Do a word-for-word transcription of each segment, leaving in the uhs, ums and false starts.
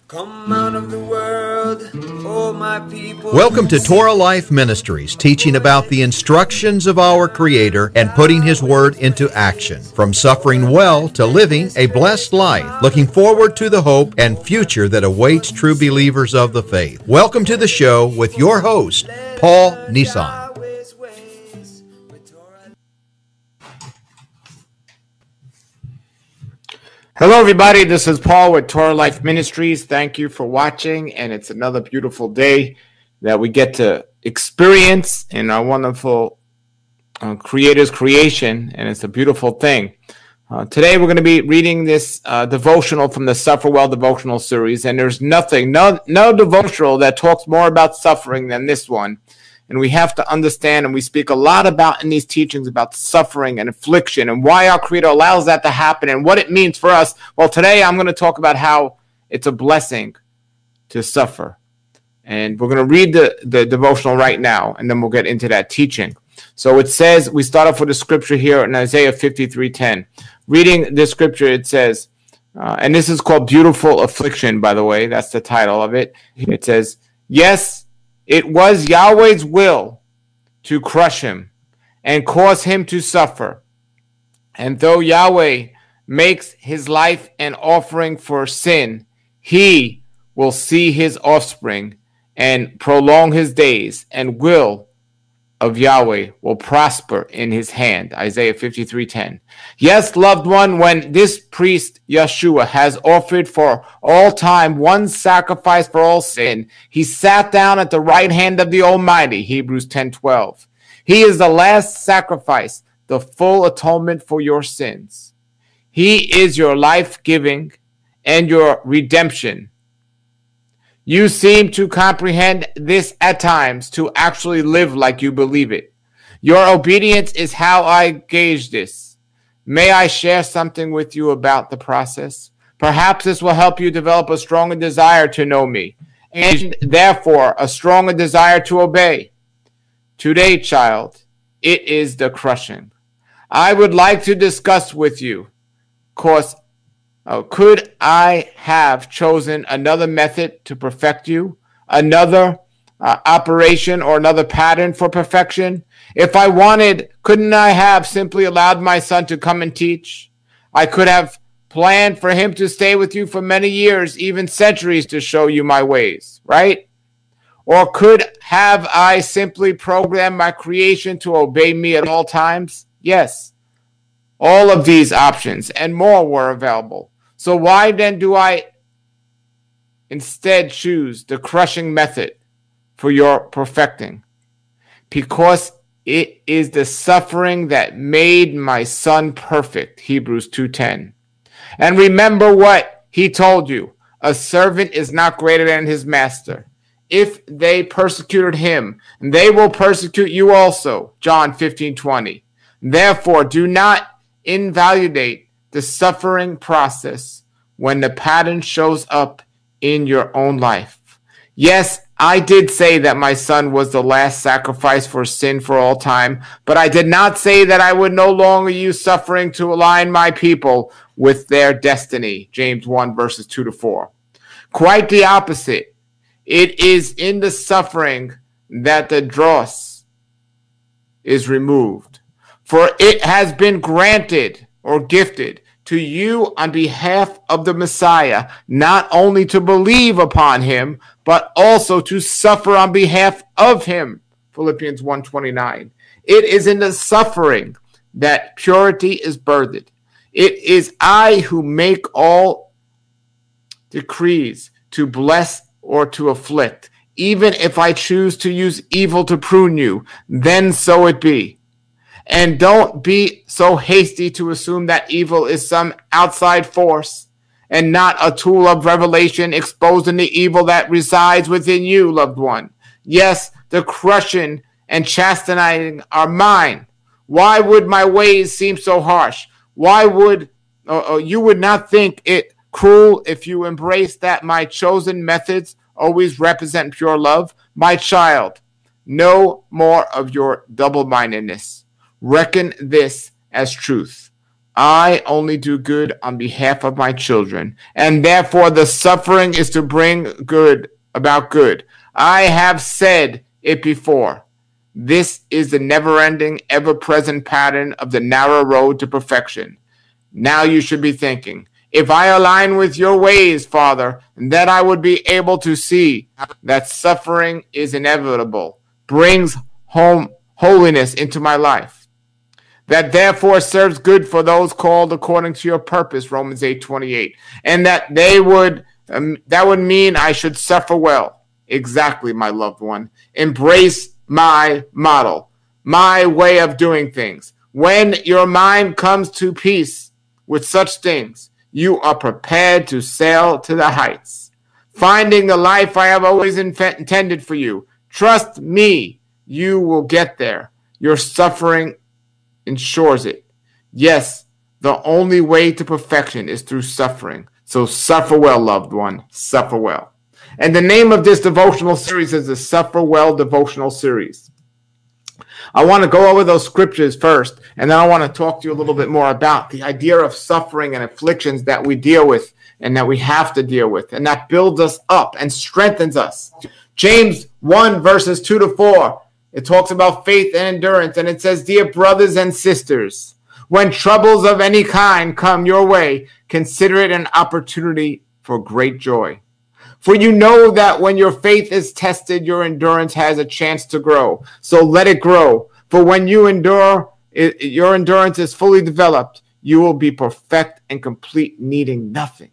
Come out of the world, oh my people. Welcome to Torah Life Ministries, teaching about the instructions of our Creator and putting His Word into action. From suffering well to living a blessed life, looking forward to the hope and future that awaits true believers of the faith. Welcome to the show with your host, Paul Nissan. Hello, everybody. This is Paul with Torah Life Ministries. Thank you for watching, and it's another beautiful day that we get to experience in our wonderful uh, Creator's creation, and it's a beautiful thing. Uh, today, we're going to be reading this uh, devotional from the Suffer Well devotional series, and there's nothing, no, no devotional that talks more about suffering than this one. And we have to understand, and we speak a lot about in these teachings about suffering and affliction and why our Creator allows that to happen and what it means for us. Well, today I'm going to talk about how it's a blessing to suffer. And we're going to read the, the devotional right now, and then we'll get into that teaching. So it says, we start off with a scripture here in Isaiah fifty-three ten. Reading this scripture, it says, uh, and this is called Beautiful Affliction, by the way. That's the title of it. It says, yes, it was Yahweh's will to crush him and cause him to suffer. And though Yahweh makes his life an offering for sin, he will see his offspring and prolong his days, and will of Yahweh will prosper in his hand. Isaiah fifty-three ten. Yes, loved one, when this priest Yeshua has offered for all time one sacrifice for all sin, he sat down at the right hand of the Almighty. Hebrews ten twelve. He is the last sacrifice, the full atonement for your sins. He is your life-giving and your redemption. You seem to comprehend this at times, to actually live like you believe it. Your obedience is how I gauge this. May I share something with you about the process? Perhaps this will help you develop a stronger desire to know me, and therefore a stronger desire to obey. Today, child, it is the crushing. I would like to discuss with you, course, Uh, could I have chosen another method to perfect you? Another uh, operation or another pattern for perfection? If I wanted, couldn't I have simply allowed my son to come and teach? I could have planned for him to stay with you for many years, even centuries, to show you my ways, right? Or could have I simply programmed my creation to obey me at all times? Yes. All of these options and more were available. So why then do I instead choose the crushing method for your perfecting? Because it is the suffering that made my son perfect. Hebrews two ten. And remember what he told you. A servant is not greater than his master. If they persecuted him, they will persecute you also. John fifteen twenty. Therefore, do not invalidate the suffering process when the pattern shows up in your own life. Yes, I did say that my son was the last sacrifice for sin for all time, but I did not say that I would no longer use suffering to align my people with their destiny. James one verses two to four. Quite the opposite. It is in the suffering that the dross is removed. For it has been granted or gifted to you on behalf of the Messiah, not only to believe upon him, but also to suffer on behalf of him. Philippians one twenty-nine. It is in the suffering that purity is birthed. It is I who make all decrees to bless or to afflict. Even if I choose to use evil to prune you, then so it be. And don't be so hasty to assume that evil is some outside force and not a tool of revelation exposing the evil that resides within you, loved one. Yes, the crushing and chastising are mine. Why would my ways seem so harsh? Why would uh, you would not think it cruel if you embrace that my chosen methods always represent pure love? My child, no more of your double-mindedness. Reckon this as truth. I only do good on behalf of my children, and therefore the suffering is to bring good about good. I have said it before. This is the never-ending, ever-present pattern of the narrow road to perfection. Now you should be thinking, if I align with your ways, Father, then I would be able to see that suffering is inevitable, brings home holiness into my life. That therefore serves good for those called according to your purpose, Romans eight twenty-eight. And that they would, um, that would mean I should suffer well. Exactly, my loved one. Embrace my model, my way of doing things. When your mind comes to peace with such things, you are prepared to sail to the heights, finding the life I have always inf- intended for you. Trust me, you will get there. Your suffering ensures it. Yes, the only way to perfection is through suffering. So suffer well, loved one. Suffer well. And the name of this devotional series is the Suffer Well devotional series. I want to go over those scriptures first, and then I want to talk to you a little bit more about the idea of suffering and afflictions that we deal with and that we have to deal with, and that builds us up and strengthens us. James one, verses two to four, it talks about faith and endurance, and it says, Dear brothers and sisters, when troubles of any kind come your way, consider it an opportunity for great joy. For you know that when your faith is tested, your endurance has a chance to grow. So let it grow. For when you endure, it, your endurance is fully developed, you will be perfect and complete, needing nothing.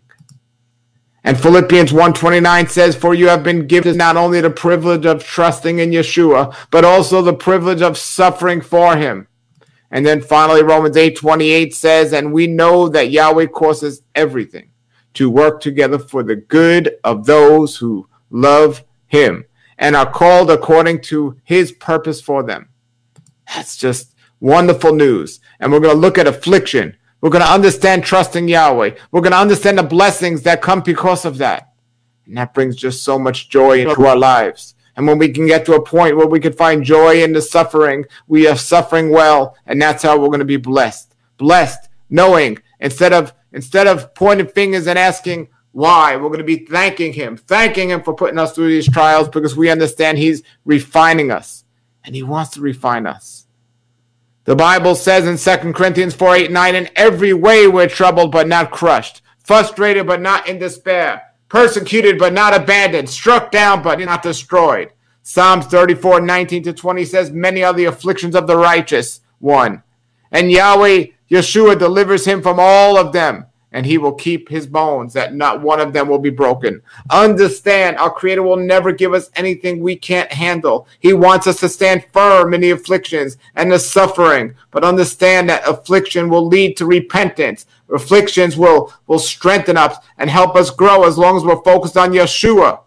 And Philippians one twenty-nine says, For you have been given not only the privilege of trusting in Yeshua, but also the privilege of suffering for him. And then finally, Romans eight twenty-eight says, And we know that Yahweh causes everything to work together for the good of those who love him and are called according to his purpose for them. That's just wonderful news. And we're going to look at affliction. We're going to understand trusting Yahweh. We're going to understand the blessings that come because of that. And that brings just so much joy into our lives. And when we can get to a point where we can find joy in the suffering, we are suffering well, and that's how we're going to be blessed. Blessed, knowing, instead of Instead of pointing fingers and asking why, we're going to be thanking him, thanking him for putting us through these trials because we understand he's refining us, and he wants to refine us. The Bible says in Second Corinthians four, eight, nine, in every way we're troubled but not crushed, frustrated but not in despair, persecuted but not abandoned, struck down but not destroyed. Psalms thirty-four, nineteen to twenty says, many are the afflictions of the righteous one, and Yahweh Yeshua delivers him from all of them, and he will keep his bones, that not one of them will be broken. Understand, our Creator will never give us anything we can't handle. He wants us to stand firm in the afflictions and the suffering, but understand that affliction will lead to repentance. Afflictions will, will strengthen us and help us grow as long as we're focused on Yeshua.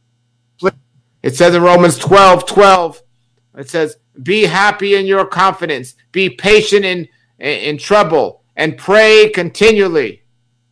It says in Romans twelve, twelve, it says, be happy in your confidence, be patient in in trouble, and pray continually.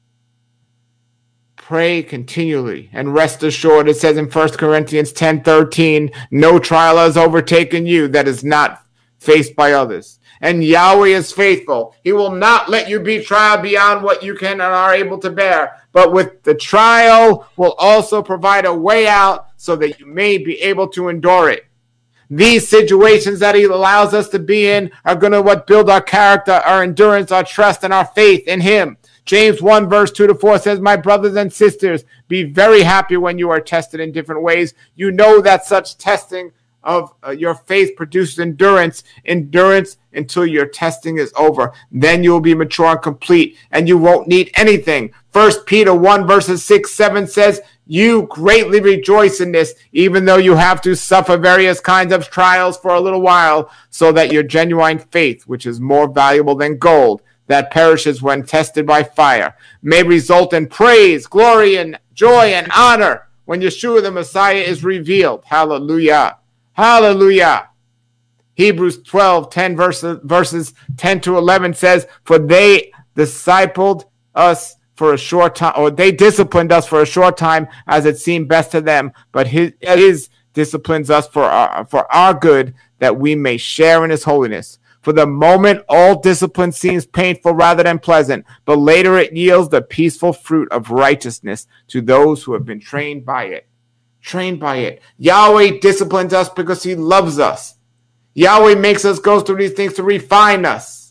Pray continually and rest assured. It says in First Corinthians ten thirteen, no trial has overtaken you that is not faced by others. And Yahweh is faithful. He will not let you be tried beyond what you can and are able to bear. But with the trial will also provide a way out so that you may be able to endure it. These situations that he allows us to be in are going to what build our character, our endurance, our trust, and our faith in him. James one, verse two to four says, my brothers and sisters, be very happy when you are tested in different ways. You know that such testing of uh, your faith produces endurance, endurance until your testing is over. Then you will be mature and complete, and you won't need anything. First Peter one, verses six, seven says, you greatly rejoice in this, even though you have to suffer various kinds of trials for a little while, so that your genuine faith, which is more valuable than gold, that perishes when tested by fire, may result in praise, glory, and joy and honor when Yeshua the Messiah is revealed. Hallelujah. Hallelujah. Hebrews twelve, ten verses, verses ten to eleven says, for they discipled us for a short time, or they disciplined us for a short time as it seemed best to them, but his, his disciplines us for our, for our good, that we may share in his holiness. For For the moment, all discipline seems painful rather than pleasant, but later it yields the peaceful fruit of righteousness to those who have been trained by it. Trained by it. Yahweh disciplines us because he loves us. Yahweh makes us go through these things to refine us.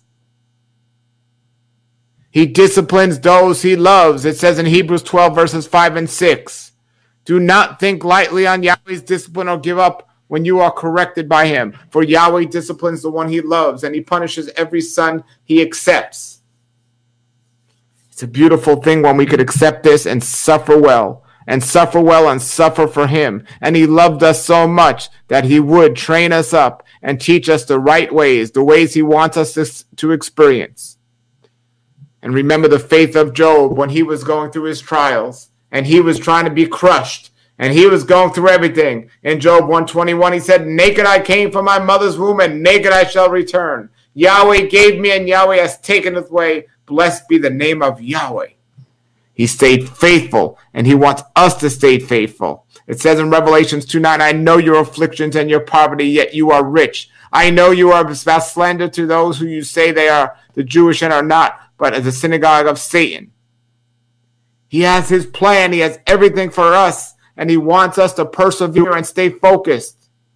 He disciplines those he loves. It says in Hebrews twelve, verses five and six. Do not think lightly on Yahweh's discipline or give up when you are corrected by him. For Yahweh disciplines the one he loves, and he punishes every son he accepts. It's a beautiful thing when we could accept this and suffer well. And suffer well and suffer for him. And he loved us so much that he would train us up and teach us the right ways, the ways he wants us to, to experience. And remember the faith of Job when he was going through his trials and he was trying to be crushed and he was going through everything. In Job one twenty-one, he said, naked I came from my mother's womb and naked I shall return. Yahweh gave me and Yahweh has taken it away. Blessed be the name of Yahweh. He stayed faithful, and he wants us to stay faithful. It says in Revelations two nine, I know your afflictions and your poverty, yet you are rich. I know you are about slander to those who you say they are the Jewish and are not, but as a synagogue of Satan. He has his plan. He has everything for us, and he wants us to persevere and stay focused.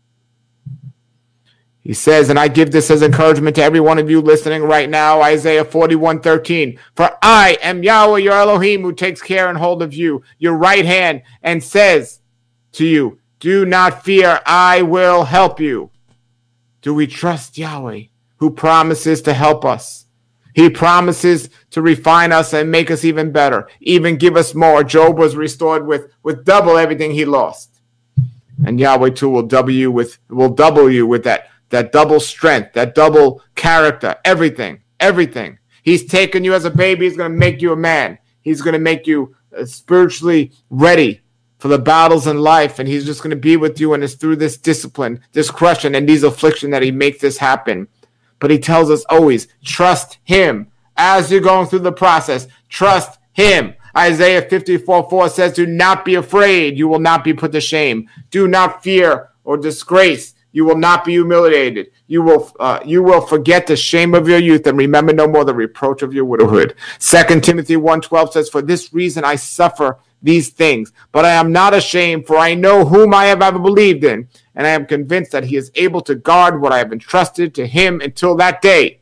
He says, and I give this as encouragement to every one of you listening right now, Isaiah forty-one thirteen. For I am Yahweh, your Elohim, who takes care and hold of you, your right hand, and says to you, do not fear, I will help you. Do we trust Yahweh, who promises to help us? He promises to refine us and make us even better, even give us more. Job was restored with, with double everything he lost. And Yahweh too will double you with, will double you with that. That double strength, that double character, everything, everything. He's taken you as a baby. He's going to make you a man. He's going to make you uh, spiritually ready for the battles in life. And he's just going to be with you. And it's through this discipline, this crushing, and these affliction that he makes this happen. But he tells us always, trust him. As you're going through the process, trust him. Isaiah fifty-four four says, do not be afraid. You will not be put to shame. Do not fear or disgrace. You will not be humiliated. You will uh, you will forget the shame of your youth and remember no more the reproach of your widowhood. Second Timothy one twelve says, for this reason I suffer these things, but I am not ashamed, for I know whom I have ever believed in, and I am convinced that he is able to guard what I have entrusted to him until that day.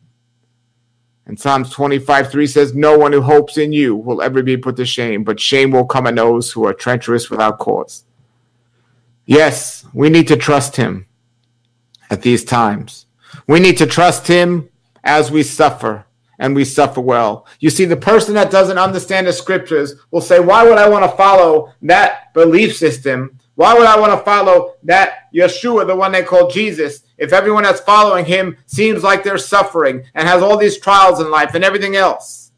And Psalms twenty-five three says, no one who hopes in you will ever be put to shame, but shame will come on those who are treacherous without cause. Yes, we need to trust him at these times. We need to trust him as we suffer, and we suffer well. You see, the person that doesn't understand the scriptures will say, why would I want to follow that belief system? Why would I want to follow that Yeshua, the one they call Jesus, if everyone that's following him seems like they're suffering and has all these trials in life and everything else?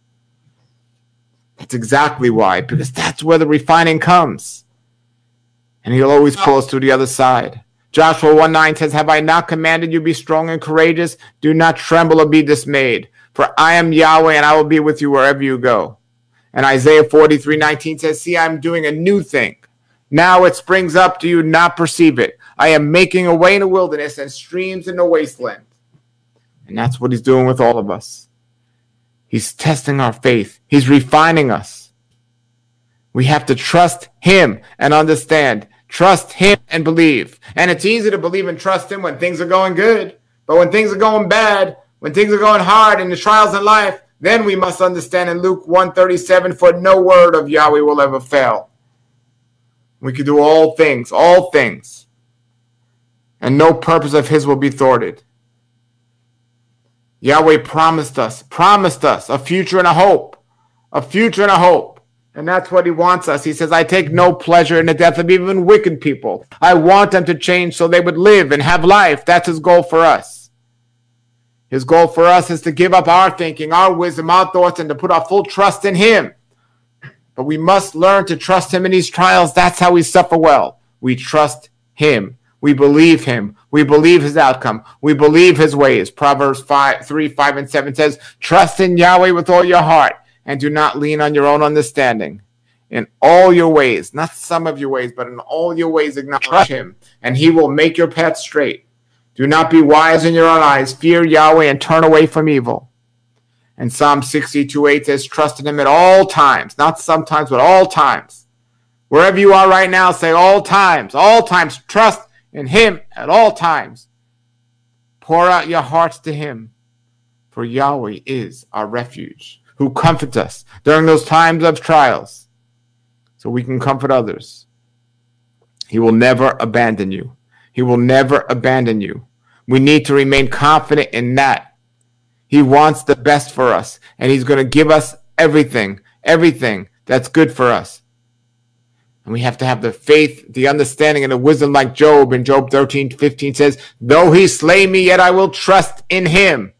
That's exactly why, because that's where the refining comes. And he'll always pull us to the other side. Joshua one nine says, have I not commanded you be strong and courageous? Do not tremble or be dismayed. For I am Yahweh, and I will be with you wherever you go. And Isaiah forty-three nineteen says, see, I am doing a new thing. Now it springs up. Do you not perceive it? I am making a way in the wilderness and streams in the wasteland. And that's what he's doing with all of us. He's testing our faith. He's refining us. We have to trust him and understand. Trust him and believe. And it's easy to believe and trust him when things are going good. But when things are going bad, when things are going hard in the trials in life, then we must understand in Luke one thirty-seven, for no word of Yahweh will ever fail. We can do all things, all things. And no purpose of his will be thwarted. Yahweh promised us, promised us a future and a hope. A future and a hope. And that's what he wants us. He says, I take no pleasure in the death of even wicked people. I want them to change so they would live and have life. That's his goal for us. His goal for us is to give up our thinking, our wisdom, our thoughts, and to put our full trust in him. But we must learn to trust him in these trials. That's how we suffer well. We trust him. We believe him. We believe his outcome. We believe his ways. Proverbs five, three, five, and seven says, trust in Yahweh with all your heart. And do not lean on your own understanding. In all your ways, not some of your ways, but in all your ways acknowledge him, and he will make your path straight. Do not be wise in your own eyes. Fear Yahweh and turn away from evil. And Psalm sixty-two eight says, trust in him at all times. Not sometimes, but all times. Wherever you are right now, say all times. All times, trust in him at all times. Pour out your hearts to him. For Yahweh is our refuge, who comforts us during those times of trials, so we can comfort others. He will never abandon you. He will never abandon you. We need to remain confident in that. He wants the best for us, and he's going to give us everything, everything that's good for us. And we have to have the faith, the understanding, and the wisdom like Job. In Job thirteen fifteen says, though he slay me, yet I will trust in him.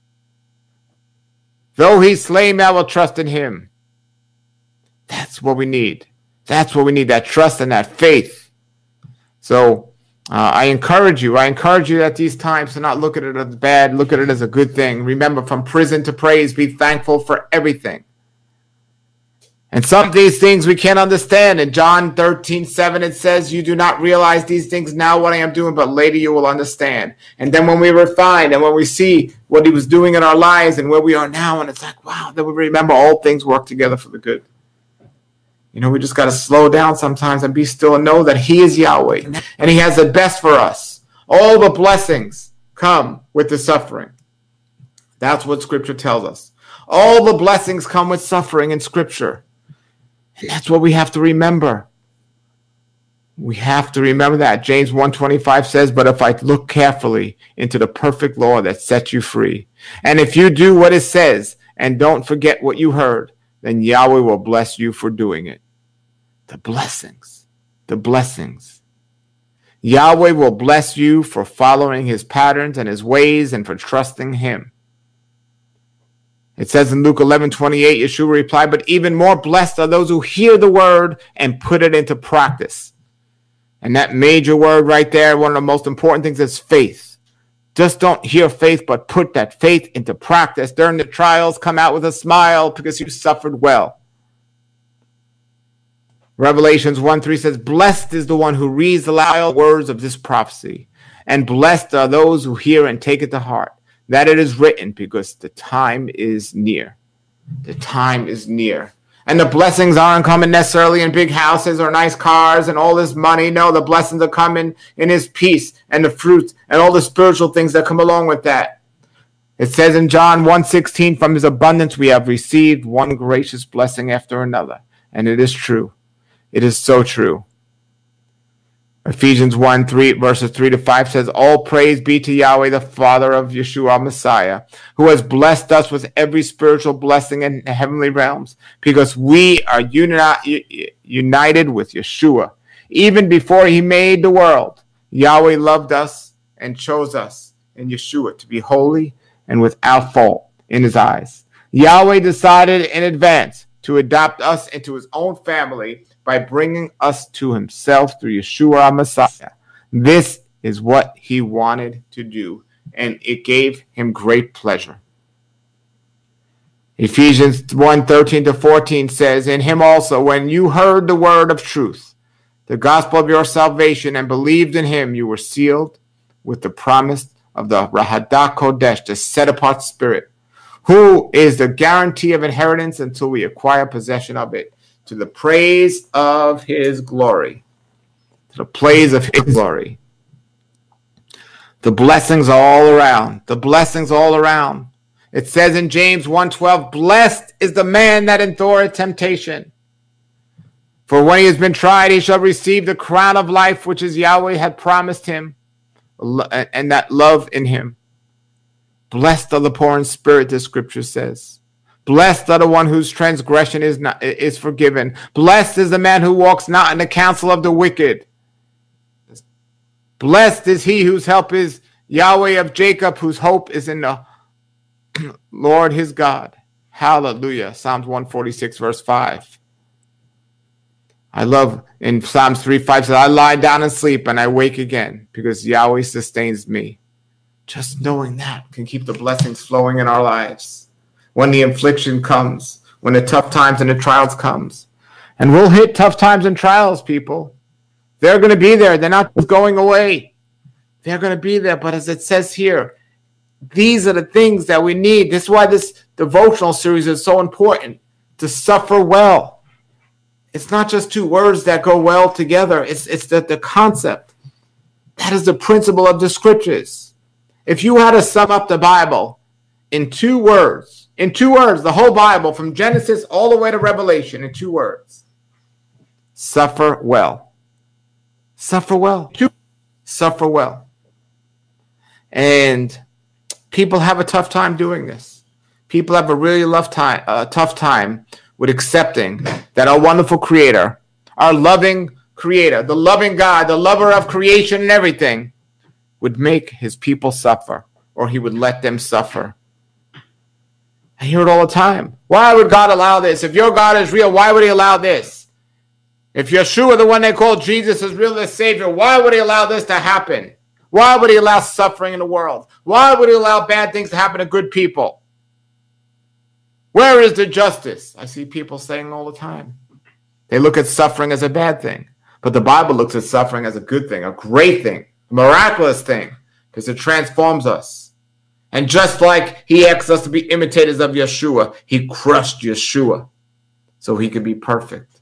Though he slay me, I will trust in him. That's what we need. That's what we need, that trust and that faith. So uh, I encourage you, I encourage you at these times to not look at it as bad, look at it as a good thing. Remember, from prison to praise, be thankful for everything. And some of these things we can't understand. In John thirteen seven, it says, you do not realize these things now what I am doing, but later you will understand. And then when we refine and when we see what he was doing in our lives and where we are now, and it's like, wow, then we remember all things work together for the good. You know, we just got to slow down sometimes and be still and know that he is Yahweh and he has the best for us. All the blessings come with the suffering. That's what Scripture tells us. All the blessings come with suffering in Scripture. And that's what we have to remember. We have to remember that. James one twenty-five says, but if I look carefully into the perfect law that sets you free, and if you do what it says and don't forget what you heard, then Yahweh will bless you for doing it. The blessings, the blessings. Yahweh will bless you for following his patterns and his ways and for trusting him. It says in Luke eleven twenty-eight, Yeshua replied, but even more blessed are those who hear the word and put it into practice. And that major word right there, one of the most important things is faith. Just don't hear faith, but put that faith into practice. During the trials, come out with a smile because you suffered well. Revelations one three says, blessed is the one who reads the loud words of this prophecy, and blessed are those who hear and take it to heart, that it is written, because the time is near. The time is near. And the blessings aren't coming necessarily in big houses or nice cars and all this money. No, the blessings are coming in his peace and the fruits and all the spiritual things that come along with that. It says in John one sixteen, from his abundance we have received one gracious blessing after another. And it is true. It is so true. Ephesians one, three, verses three to five says, all praise be to Yahweh, the Father of Yeshua, Messiah, who has blessed us with every spiritual blessing in the heavenly realms, because we are uni- united with Yeshua. Even before he made the world, Yahweh loved us and chose us in Yeshua to be holy and without fault in his eyes. Yahweh decided in advance to adopt us into his own family by bringing us to himself through Yeshua our Messiah. This is what he wanted to do, and it gave him great pleasure. Ephesians one, thirteen to fourteen says, in him also, when you heard the word of truth, the gospel of your salvation, and believed in him, you were sealed with the promise of the Rahadah Kodesh, the set-apart spirit, who is the guarantee of inheritance until we acquire possession of it, to the praise of his glory. To the praise of his glory. The blessings all around. The blessings all around. It says in James one twelve, blessed is the man that endureth temptation. For when he has been tried, he shall receive the crown of life which is Yahweh had promised him, and that love in him. Blessed are the poor in spirit, the scripture says. Blessed are the one whose transgression is not is forgiven. Blessed is the man who walks not in the counsel of the wicked. Blessed is he whose help is Yahweh of Jacob, whose hope is in the Lord his God. Hallelujah. Psalms one forty-six, verse five. I love in Psalms three five says, I lie down and sleep and I wake again because Yahweh sustains me. Just knowing that can keep the blessings flowing in our lives. When the affliction comes, when the tough times and the trials comes. And we'll hit tough times and trials, people. They're going to be there. They're not going away. They're going to be there. But as it says here, these are the things that we need. This is why this devotional series is so important, to suffer well. It's not just two words that go well together. It's, it's the, the concept. That is the principle of the scriptures. If you had to sum up the Bible in two words, in two words, the whole Bible from Genesis all the way to Revelation in two words, suffer well. Suffer well. Suffer well. And people have a tough time doing this. People have a really tough time, uh, tough time with accepting that our wonderful Creator, our loving Creator, the loving God, the lover of creation and everything, would make his people suffer, or he would let them suffer. I hear it all the time. Why would God allow this? If your God is real, why would he allow this? If Yeshua, the one they call Jesus, is really the Savior, why would he allow this to happen? Why would he allow suffering in the world? Why would he allow bad things to happen to good people? Where is the justice? I see people saying all the time. They look at suffering as a bad thing. But the Bible looks at suffering as a good thing, a great thing, a miraculous thing, because it transforms us. And just like he asks us to be imitators of Yeshua, he crushed Yeshua so he could be perfect.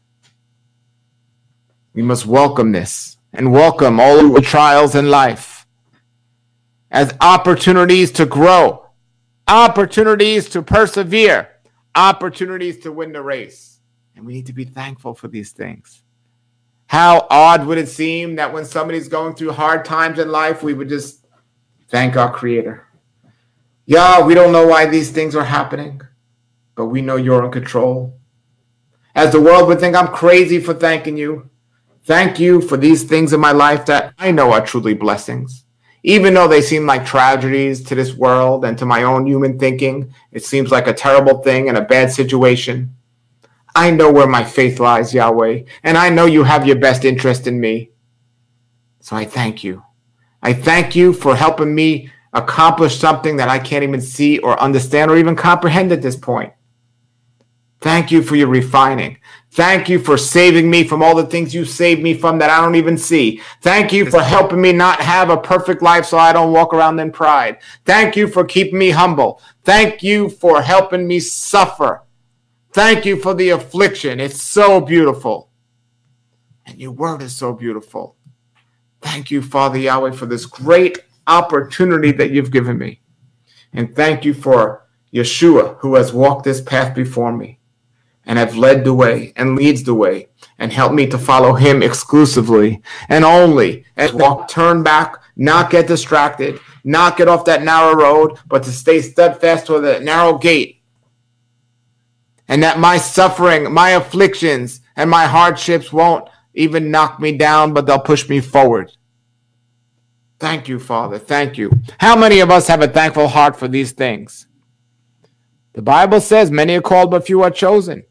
We must welcome this and welcome all the trials in life as opportunities to grow, opportunities to persevere, opportunities to win the race. And we need to be thankful for these things. How odd would it seem that when somebody's going through hard times in life, we would just thank our Creator. Yeah, we don't know why these things are happening, but we know you're in control. As the world would think I'm crazy for thanking you, thank you for these things in my life that I know are truly blessings. Even though they seem like tragedies to this world and to my own human thinking, it seems like a terrible thing and a bad situation. I know where my faith lies, Yahweh, and I know you have your best interest in me. So I thank you. I thank you for helping me accomplish something that I can't even see or understand or even comprehend at this point. Thank you for your refining. Thank you for saving me from all the things you saved me from that I don't even see. Thank you for helping me not have a perfect life so I don't walk around in pride. Thank you for keeping me humble. Thank you for helping me suffer. Thank you for the affliction. It's so beautiful. And your word is so beautiful. Thank you, Father Yahweh, for this great opportunity that you've given me. And thank you for Yeshua, who has walked this path before me and have led the way and leads the way and helped me to follow him exclusively and only, and walk, turn back, not get distracted, not get off that narrow road, but to stay steadfast to the narrow gate. And that my suffering, my afflictions, and my hardships won't even knock me down, but they'll push me forward. Thank you, Father. Thank you. How many of us have a thankful heart for these things? The Bible says many are called, but few are chosen.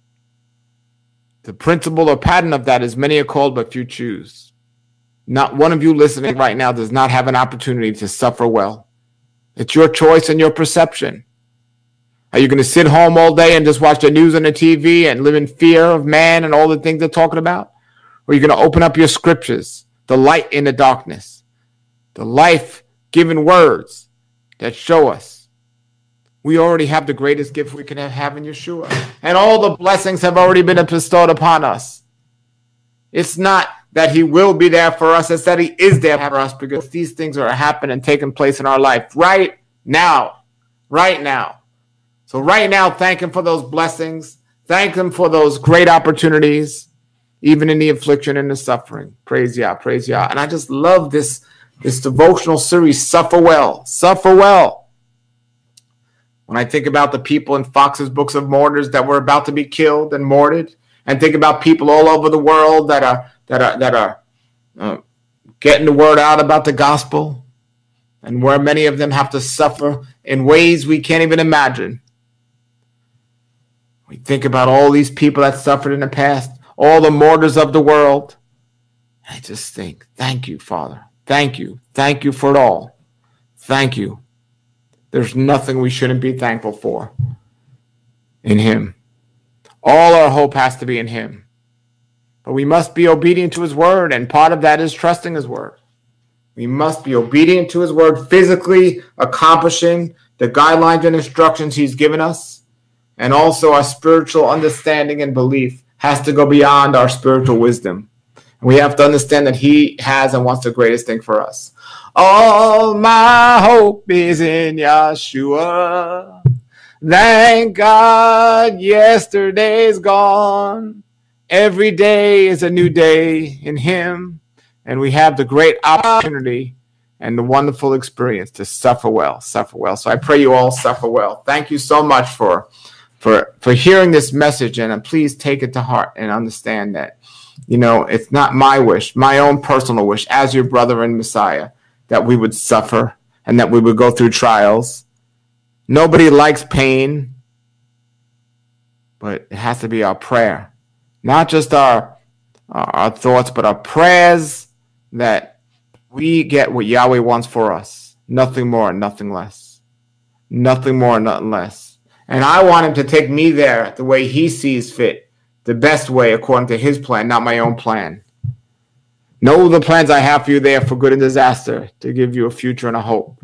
The principle or pattern of that is many are called, but few choose. Not one of you listening right now does not have an opportunity to suffer well. It's your choice and your perception. Are you going to sit home all day and just watch the news on the T V and live in fear of man and all the things they're talking about? Or are you going to open up your scriptures, the light in the darkness, the life-giving words that show us we already have the greatest gift we can have in Yeshua. And all the blessings have already been bestowed upon us. It's not that he will be there for us. It's that he is there for us because these things are happening and taking place in our life right now. Right now. So right now, thank him for those blessings. Thank him for those great opportunities, even in the affliction and the suffering. Praise Yah, praise Yah. And I just love this, this devotional series, Suffer Well, Suffer Well. When I think about the people in Fox's Books of Martyrs that were about to be killed and martyred, and think about people all over the world that are that are that are uh, getting the word out about the gospel, and where many of them have to suffer in ways we can't even imagine. We think about all these people that suffered in the past, all the martyrs of the world. I just think, thank you, Father. Thank you. Thank you for it all. Thank you. There's nothing we shouldn't be thankful for in him. All our hope has to be in him. But we must be obedient to his word, and part of that is trusting his word. We must be obedient to his word, physically accomplishing the guidelines and instructions he's given us. And also our spiritual understanding and belief has to go beyond our spiritual wisdom. We have to understand that he has and wants the greatest thing for us. All my hope is in Yeshua. Thank God yesterday's gone. Every day is a new day in him. And we have the great opportunity and the wonderful experience to suffer well, suffer well. So I pray you all suffer well. Thank you so much for, for, for hearing this message. And please take it to heart and understand that, you know, it's not my wish, my own personal wish as your brother in Messiah, that we would suffer and that we would go through trials. Nobody likes pain, but it has to be our prayer, not just our, our thoughts, but our prayers that we get what Yahweh wants for us. Nothing more, nothing less. Nothing more, nothing less. And I want him to take me there the way he sees fit, the best way according to his plan, not my own plan. Know the plans I have for you there for good and disaster, to give you a future and a hope.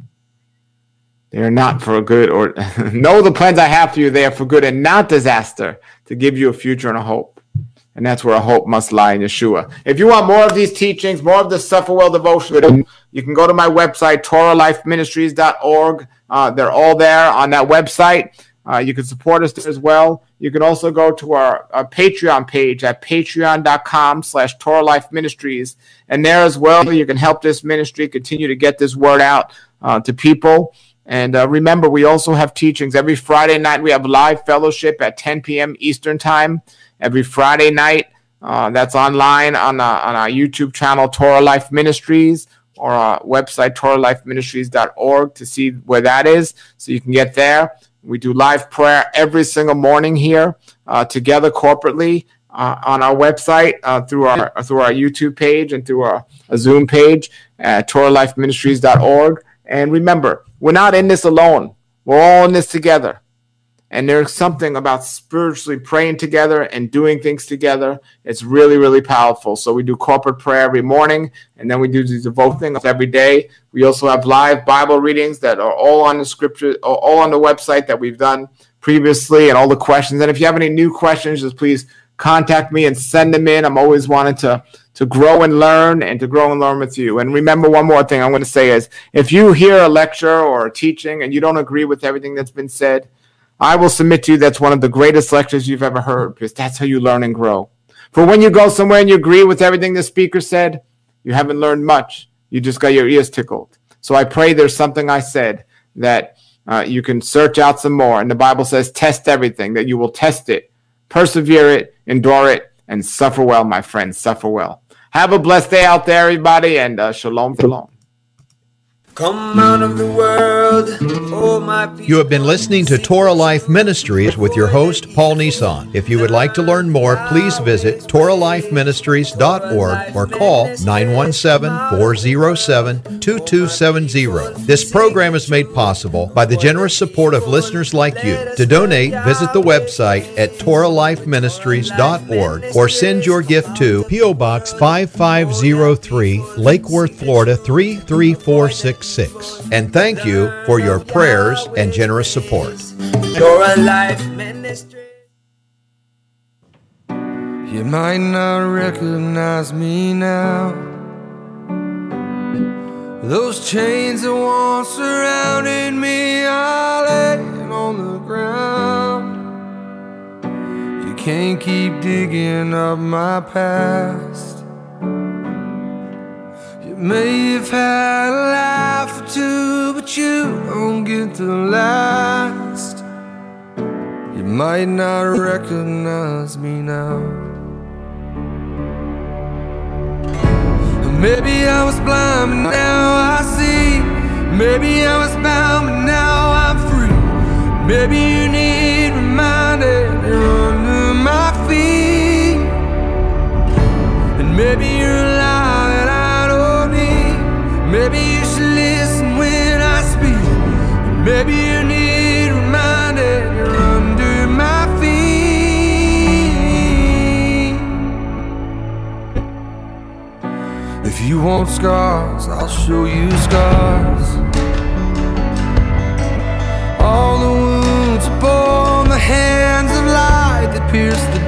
They are not for a good, or know the plans I have for you there for good and not disaster, to give you a future and a hope. And that's where a hope must lie in Yeshua. If you want more of these teachings, more of the Suffer Well devotion, you can go to my website, Torah Life Ministries dot org. Uh, they're all there on that website. Uh, you can support us as well. You can also go to our, our Patreon page at patreon.com slash Torah Life Ministries. And there as well, you can help this ministry continue to get this word out uh, to people. And uh, remember, we also have teachings. Every Friday night, we have live fellowship at ten p.m. Eastern Time. Every Friday night, uh, that's online on, uh, on our YouTube channel, Torah Life Ministries, or our website, Torah Life Ministries dot org, to see where that is, so you can get there. We do live prayer every single morning here uh, together corporately uh, on our website uh, through our through our YouTube page and through our, our Zoom page at Torah Life Ministries dot org. And remember, we're not in this alone. We're all in this together. And there's something about spiritually praying together and doing things together. It's really, really powerful. So we do corporate prayer every morning, and then we do these devotion things every day. We also have live Bible readings that are all on the scripture, all on the website that we've done previously, and all the questions. And if you have any new questions, just please contact me and send them in. I'm always wanting to, to grow and learn and to grow and learn with you. And remember, one more thing I'm going to say is, if you hear a lecture or a teaching and you don't agree with everything that's been said, I will submit to you that's one of the greatest lectures you've ever heard, because that's how you learn and grow. For when you go somewhere and you agree with everything the speaker said, you haven't learned much. You just got your ears tickled. So I pray there's something I said that uh, you can search out some more. And the Bible says, test everything, that you will test it, persevere it, endure it, and suffer well, my friends, suffer well. Have a blessed day out there, everybody, and uh, shalom, shalom. Come out of the world, oh my people. You have been listening to Torah Life Ministries with your host, Paul Nissan. If you would like to learn more, please visit Torah Life Ministries dot org or call nine one seven, four oh seven, two two seven zero. This program is made possible by the generous support of listeners like you. To donate, visit the website at Torah Life Ministries dot org or send your gift to P O. Box five five zero three, Lake Worth, Florida three three four six six. And thank you for your prayers and generous support. Torah Life Ministry. You might not recognize me now. Those chains that once surrounded me are laying on the ground. You can't keep digging up my past. May have had a life or two, but you don't get the last. You might not recognize me now. Maybe I was blind, but now I see. Maybe I was bound, but now I'm free. Maybe you need reminding, you're under my feet. And maybe you're alive. Maybe you should listen when I speak. Maybe you need reminding, you're under my feet. If You want scars, I'll show you scars. All the wounds upon the hands of light that pierce the